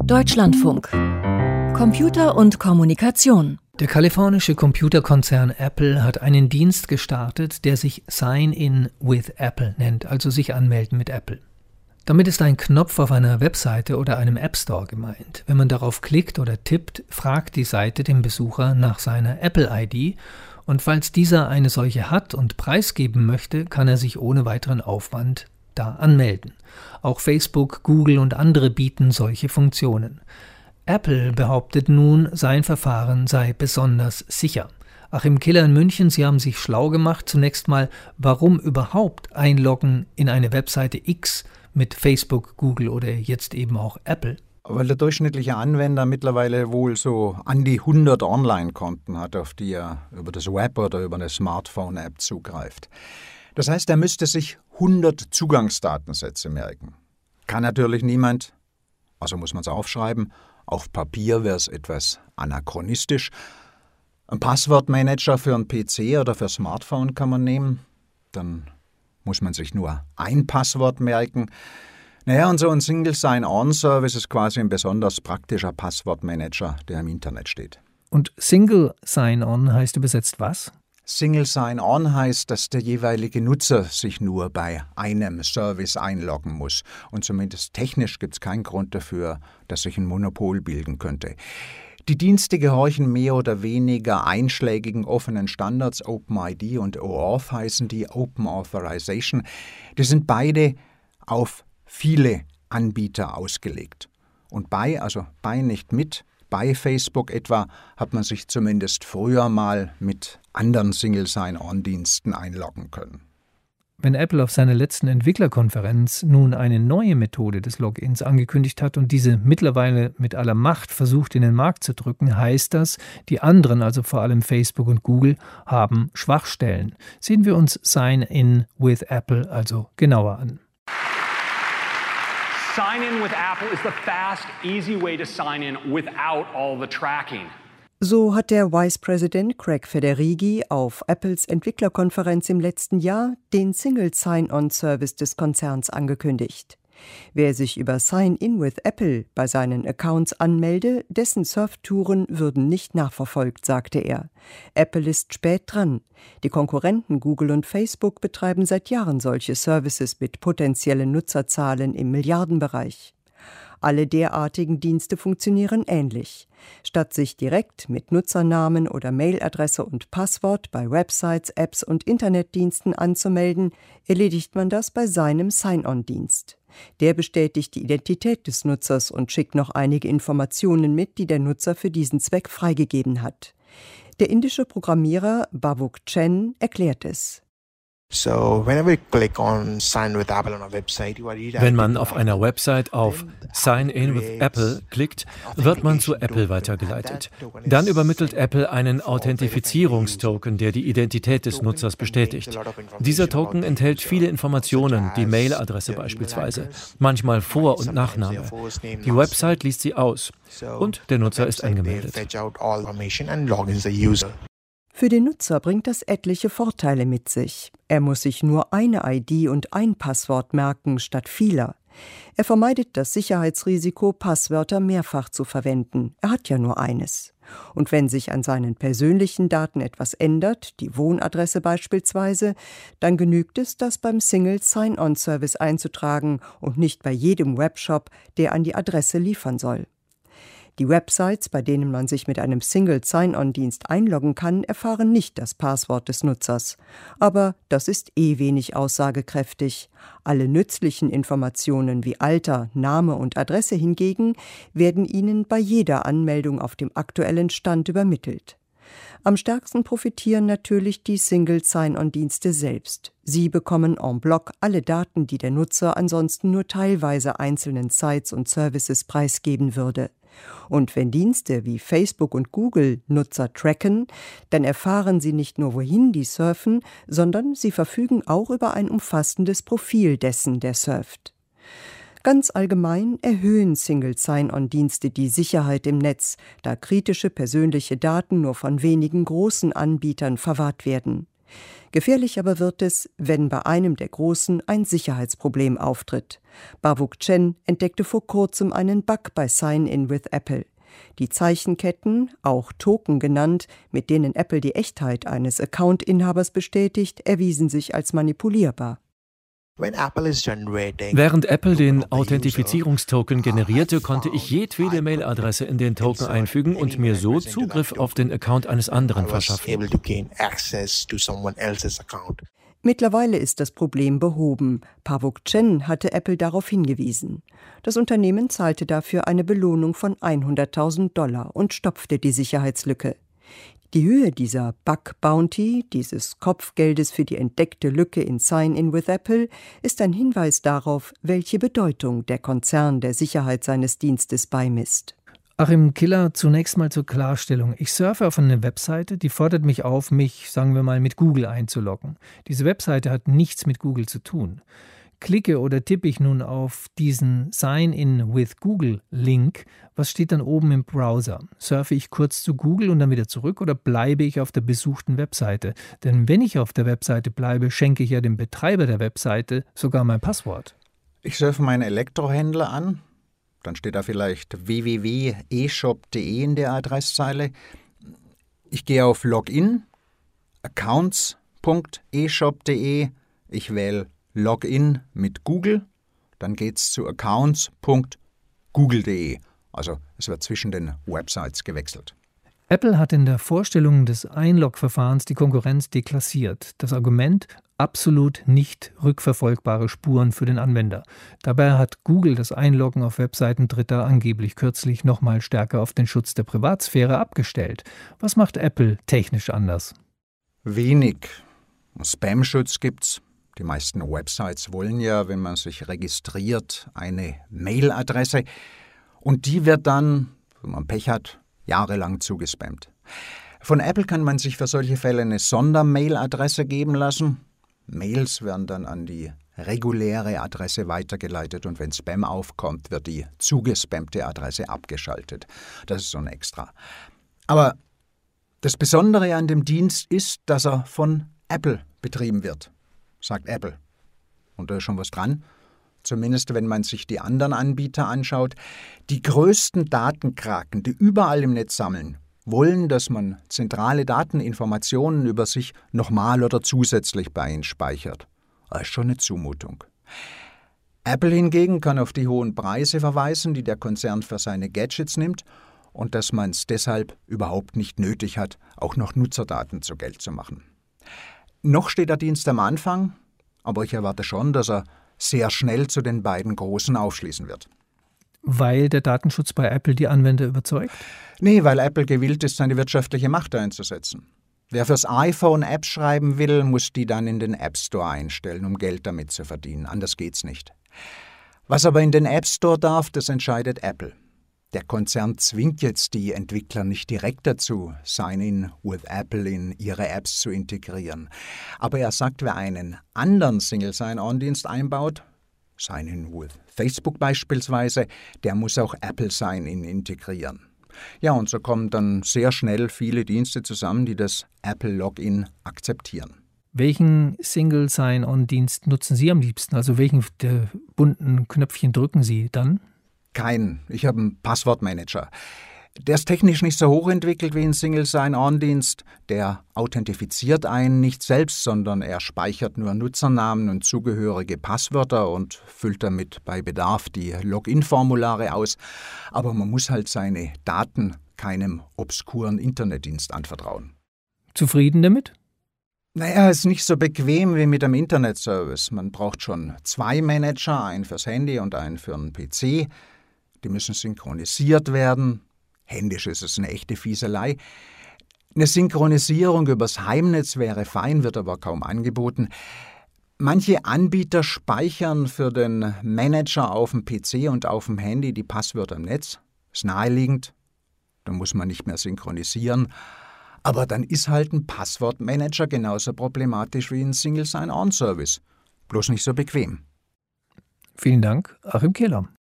Deutschlandfunk. Computer und Kommunikation. Der kalifornische Computerkonzern Apple hat einen Dienst gestartet, der sich Sign in with Apple nennt, also sich anmelden mit Apple. Damit ist ein Knopf auf einer Webseite oder einem App Store gemeint. Wenn man darauf klickt oder tippt, fragt die Seite den Besucher nach seiner Apple-ID und falls dieser eine solche hat und preisgeben möchte, kann er sich ohne weiteren Aufwand da anmelden. Auch Facebook, Google und andere bieten solche Funktionen. Apple behauptet nun, sein Verfahren sei besonders sicher. Achim Killer in München, Sie haben sich schlau gemacht. Zunächst mal, warum überhaupt einloggen in eine Webseite X mit Facebook, Google oder jetzt eben auch Apple? Weil der durchschnittliche Anwender mittlerweile wohl so an die 100 Online-Konten hat, auf die er über das Web oder über eine Smartphone-App zugreift. Das heißt, er müsste sich 100 Zugangsdatensätze merken. Kann natürlich niemand, also muss man es aufschreiben. Auf Papier wäre es etwas anachronistisch. Ein Passwortmanager für einen PC oder für ein Smartphone kann man nehmen. Dann muss man sich nur ein Passwort merken. Naja, und so ein Single Sign-On-Service ist quasi ein besonders praktischer Passwortmanager, der im Internet steht. Und Single Sign-On heißt übersetzt was? Single Sign-On heißt, dass der jeweilige Nutzer sich nur bei einem Service einloggen muss. Und zumindest technisch gibt es keinen Grund dafür, dass sich ein Monopol bilden könnte. Die Dienste gehorchen mehr oder weniger einschlägigen offenen Standards. OpenID und OAuth heißen die, Open Authorization. Die sind beide auf viele Anbieter ausgelegt. Und bei nicht mit, bei Facebook etwa, hat man sich zumindest früher mal mit anderen Single Sign-On-Diensten einloggen können. Wenn Apple auf seiner letzten Entwicklerkonferenz nun eine neue Methode des Logins angekündigt hat und diese mittlerweile mit aller Macht versucht in den Markt zu drücken, heißt das, die anderen, also vor allem Facebook und Google, haben Schwachstellen. Sehen wir uns Sign in with Apple also genauer an. Sign in with Apple is the fast, easy way to sign in without all the tracking. So hat der Vice President Craig Federighi auf Apples Entwicklerkonferenz im letzten Jahr den Single Sign-On-Service des Konzerns angekündigt. Wer sich über Sign in with Apple bei seinen Accounts anmelde, dessen Surftouren würden nicht nachverfolgt, sagte er. Apple ist spät dran. Die Konkurrenten Google und Facebook betreiben seit Jahren solche Services mit potenziellen Nutzerzahlen im Milliardenbereich. Alle derartigen Dienste funktionieren ähnlich. Statt sich direkt mit Nutzernamen oder Mailadresse und Passwort bei Websites, Apps und Internetdiensten anzumelden, erledigt man das bei seinem Sign-On-Dienst. Der bestätigt die Identität des Nutzers und schickt noch einige Informationen mit, die der Nutzer für diesen Zweck freigegeben hat. Der indische Programmierer Bhavuk Chen erklärt es. Wenn man auf einer Website auf Sign in with Apple klickt, wird man zu Apple weitergeleitet. Dann übermittelt Apple einen Authentifizierungstoken, der die Identität des Nutzers bestätigt. Dieser Token enthält viele Informationen, die Mailadresse beispielsweise, manchmal Vor- und Nachname. Die Website liest sie aus und der Nutzer ist angemeldet. Für den Nutzer bringt das etliche Vorteile mit sich. Er muss sich nur eine ID und ein Passwort merken statt vieler. Er vermeidet das Sicherheitsrisiko, Passwörter mehrfach zu verwenden. Er hat ja nur eines. Und wenn sich an seinen persönlichen Daten etwas ändert, die Wohnadresse beispielsweise, dann genügt es, das beim Single Sign-On-Service einzutragen und nicht bei jedem Webshop, der an die Adresse liefern soll. Die Websites, bei denen man sich mit einem Single Sign-On-Dienst einloggen kann, erfahren nicht das Passwort des Nutzers. Aber das ist wenig aussagekräftig. Alle nützlichen Informationen wie Alter, Name und Adresse hingegen werden Ihnen bei jeder Anmeldung auf dem aktuellen Stand übermittelt. Am stärksten profitieren natürlich die Single Sign-On-Dienste selbst. Sie bekommen en bloc alle Daten, die der Nutzer ansonsten nur teilweise einzelnen Sites und Services preisgeben würde. Und wenn Dienste wie Facebook und Google Nutzer tracken, dann erfahren sie nicht nur, wohin die surfen, sondern sie verfügen auch über ein umfassendes Profil dessen, der surft. Ganz allgemein erhöhen Single Sign-On-Dienste die Sicherheit im Netz, da kritische persönliche Daten nur von wenigen großen Anbietern verwahrt werden. Gefährlich aber wird es, wenn bei einem der Großen ein Sicherheitsproblem auftritt. Bavuk Chen entdeckte vor kurzem einen Bug bei Sign-in with Apple. Die Zeichenketten, auch Token genannt, mit denen Apple die Echtheit eines Account-Inhabers bestätigt, erwiesen sich als manipulierbar. Während Apple den Authentifizierungstoken generierte, konnte ich jedwede Mailadresse in den Token einfügen und mir so Zugriff auf den Account eines anderen verschaffen. Mittlerweile ist das Problem behoben. Bavuk Chen hatte Apple darauf hingewiesen. Das Unternehmen zahlte dafür eine Belohnung von $100.000 und stopfte die Sicherheitslücke. Die Höhe dieser Bug-Bounty, dieses Kopfgeldes für die entdeckte Lücke in Sign-in with Apple, ist ein Hinweis darauf, welche Bedeutung der Konzern der Sicherheit seines Dienstes beimisst. Achim Killer, zunächst mal zur Klarstellung. Ich surfe auf eine Webseite, die fordert mich auf, mich, sagen wir mal, mit Google einzuloggen. Diese Webseite hat nichts mit Google zu tun. Klicke oder tippe ich nun auf diesen Sign-in with Google-Link, was steht dann oben im Browser? Surfe ich kurz zu Google und dann wieder zurück oder bleibe ich auf der besuchten Webseite? Denn wenn ich auf der Webseite bleibe, schenke ich ja dem Betreiber der Webseite sogar mein Passwort. Ich surfe meinen Elektrohändler an, dann steht da vielleicht www.eshop.de in der Adresszeile. Ich gehe auf Login, accounts.eshop.de, ich wähle Login mit Google, dann geht's zu accounts.google.de. Also es wird zwischen den Websites gewechselt. Apple hat in der Vorstellung des Einlog-Verfahrens die Konkurrenz deklassiert. Das Argument: absolut nicht rückverfolgbare Spuren für den Anwender. Dabei hat Google das Einloggen auf Webseiten Dritter angeblich kürzlich noch mal stärker auf den Schutz der Privatsphäre abgestellt. Was macht Apple technisch anders? Wenig. Spam-Schutz gibt's. Die meisten Websites wollen ja, wenn man sich registriert, eine Mailadresse. Und die wird dann, wenn man Pech hat, jahrelang zugespammt. Von Apple kann man sich für solche Fälle eine Sondermailadresse geben lassen. Mails werden dann an die reguläre Adresse weitergeleitet und wenn Spam aufkommt, wird die zugespammte Adresse abgeschaltet. Das ist so ein Extra. Aber das Besondere an dem Dienst ist, dass er von Apple betrieben wird, sagt Apple. Und da ist schon was dran. Zumindest wenn man sich die anderen Anbieter anschaut. Die größten Datenkraken, die überall im Netz sammeln, wollen, dass man zentrale Dateninformationen über sich nochmal oder zusätzlich bei ihnen speichert. Das ist schon eine Zumutung. Apple hingegen kann auf die hohen Preise verweisen, die der Konzern für seine Gadgets nimmt und dass man es deshalb überhaupt nicht nötig hat, auch noch Nutzerdaten zu Geld zu machen. Noch steht der Dienst am Anfang, aber ich erwarte schon, dass er sehr schnell zu den beiden Großen aufschließen wird. Weil der Datenschutz bei Apple die Anwender überzeugt? Nee, weil Apple gewillt ist, seine wirtschaftliche Macht einzusetzen. Wer fürs iPhone Apps schreiben will, muss die dann in den App Store einstellen, um Geld damit zu verdienen. Anders geht's nicht. Was aber in den App Store darf, das entscheidet Apple. Der Konzern zwingt jetzt die Entwickler nicht direkt dazu, Sign-in with Apple in ihre Apps zu integrieren. Aber er sagt, wer einen anderen Single Sign-On-Dienst einbaut, Sign-in with Facebook beispielsweise, der muss auch Apple Sign-in integrieren. Ja, und so kommen dann sehr schnell viele Dienste zusammen, die das Apple Login akzeptieren. Welchen Single Sign-On-Dienst nutzen Sie am liebsten? Also welchen der bunten Knöpfchen drücken Sie dann? Keinen. Ich habe einen Passwortmanager. Der ist technisch nicht so hochentwickelt wie ein Single Sign-On-Dienst. Der authentifiziert einen nicht selbst, sondern er speichert nur Nutzernamen und zugehörige Passwörter und füllt damit bei Bedarf die Login-Formulare aus. Aber man muss halt seine Daten keinem obskuren Internetdienst anvertrauen. Zufrieden damit? Naja, ist nicht so bequem wie mit einem Internetservice. Man braucht schon 2 Manager, einen fürs Handy und einen für einen PC. Die müssen synchronisiert werden. Händisch ist es eine echte Fieselei. Eine Synchronisierung übers Heimnetz wäre fein, wird aber kaum angeboten. Manche Anbieter speichern für den Manager auf dem PC und auf dem Handy die Passwörter im Netz. Ist naheliegend. Da muss man nicht mehr synchronisieren. Aber dann ist halt ein Passwortmanager genauso problematisch wie ein Single Sign-On-Service. Bloß nicht so bequem. Vielen Dank, Achim Killer.